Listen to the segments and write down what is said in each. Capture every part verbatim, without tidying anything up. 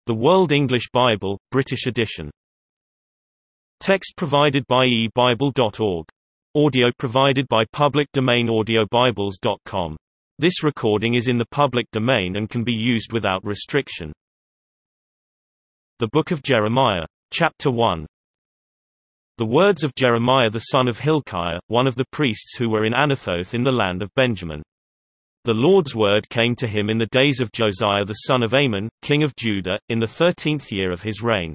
The World English Bible, British edition. Text provided by e bible dot org. Audio provided by public domain audio bibles dot com. This recording is in the public domain and can be used without restriction. The Book of Jeremiah. Chapter one. The words of Jeremiah the son of Hilkiah, one of the priests who were in Anathoth in the land of Benjamin. The Lord's word came to him in the days of Josiah the son of Amon, king of Judah, in the thirteenth year of his reign.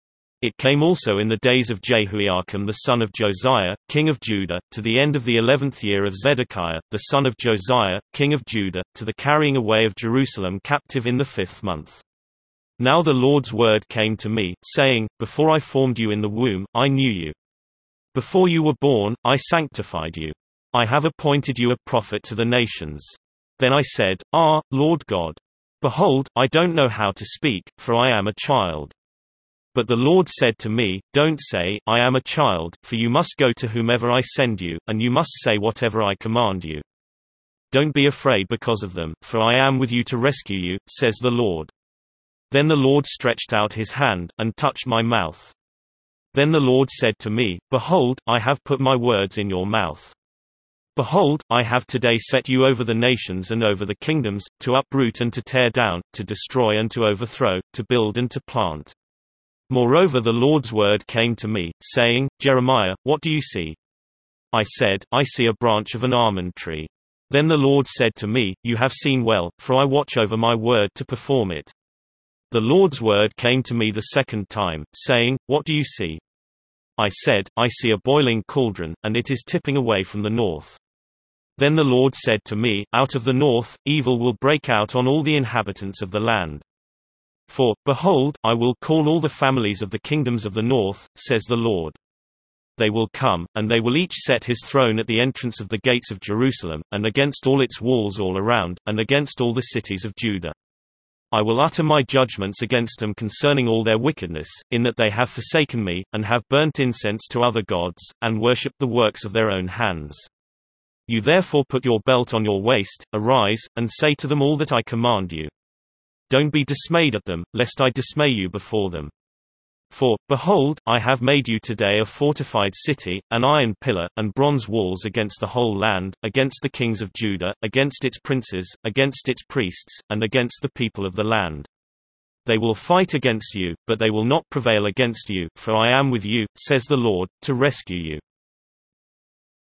It came also in the days of Jehoiakim the son of Josiah, king of Judah, to the end of the eleventh year of Zedekiah, the son of Josiah, king of Judah, to the carrying away of Jerusalem captive in the fifth month. Now the Lord's word came to me, saying, Before I formed you in the womb, I knew you. Before you were born, I sanctified you. I have appointed you a prophet to the nations. Then I said, Ah, Lord God. Behold, I don't know how to speak, for I am a child. But the Lord said to me, Don't say, I am a child, for you must go to whomever I send you, and you must say whatever I command you. Don't be afraid because of them, for I am with you to rescue you, says the Lord. Then the Lord stretched out his hand, and touched my mouth. Then the Lord said to me, Behold, I have put my words in your mouth. Behold, I have today set you over the nations and over the kingdoms, to uproot and to tear down, to destroy and to overthrow, to build and to plant. Moreover the Lord's word came to me, saying, Jeremiah, what do you see? I said, I see a branch of an almond tree. Then the Lord said to me, You have seen well, for I watch over my word to perform it. The Lord's word came to me the second time, saying, What do you see? I said, I see a boiling cauldron, and it is tipping away from the north. Then the Lord said to me, Out of the north, evil will break out on all the inhabitants of the land. For, behold, I will call all the families of the kingdoms of the north, says the Lord. They will come, and they will each set his throne at the entrance of the gates of Jerusalem, and against all its walls all around, and against all the cities of Judah. I will utter my judgments against them concerning all their wickedness, in that they have forsaken me, and have burnt incense to other gods, and worshipped the works of their own hands. You therefore put your belt on your waist, arise, and say to them all that I command you. Don't be dismayed at them, lest I dismay you before them. For, behold, I have made you today a fortified city, an iron pillar, and bronze walls against the whole land, against the kings of Judah, against its princes, against its priests, and against the people of the land. They will fight against you, but they will not prevail against you, for I am with you, says the Lord, to rescue you.